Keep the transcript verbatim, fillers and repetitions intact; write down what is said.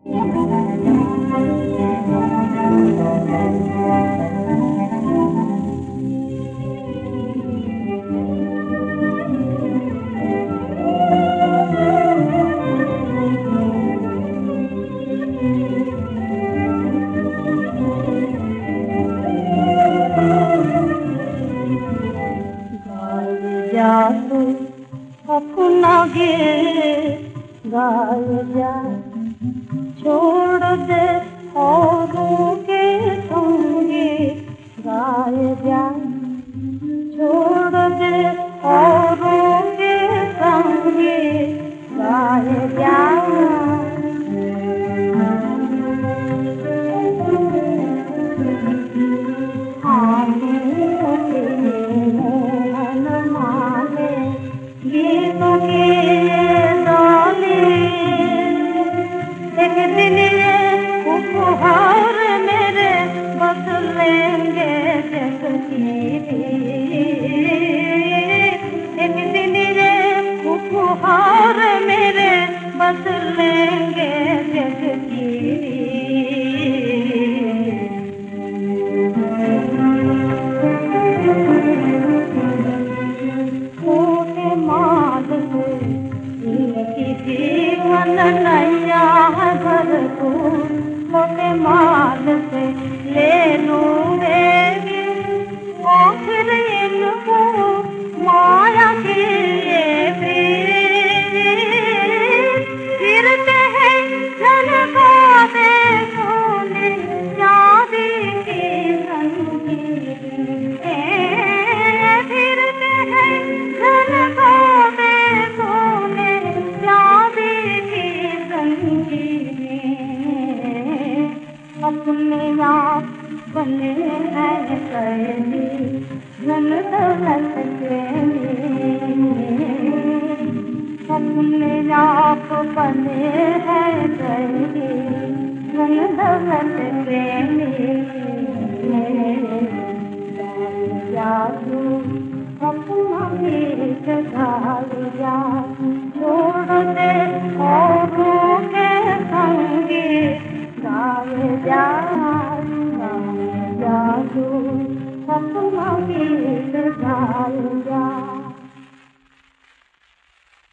जा तू अपना गे गाए जा, छोड़ दे औरों के संगे गाए जा, छोड़ दे औरों के संगे गाए जा। उपहार मेरे बदलेंगे जग की, एक दिन ये उपहार मेरे बदलेंगे जग की। छोटे माल से जीवन नैया घर को, छोटे माल से ले लूँगी आखिर इनको माया की ये भी गिरते हैं झलका दे सोने चांदी की संगी, गिरते हैं झलका दे सोने चांदी की संगी। अपने आप बने हैं कैदी धन दौलत के, अपने आप बने हैं कैदी धन दौलत के।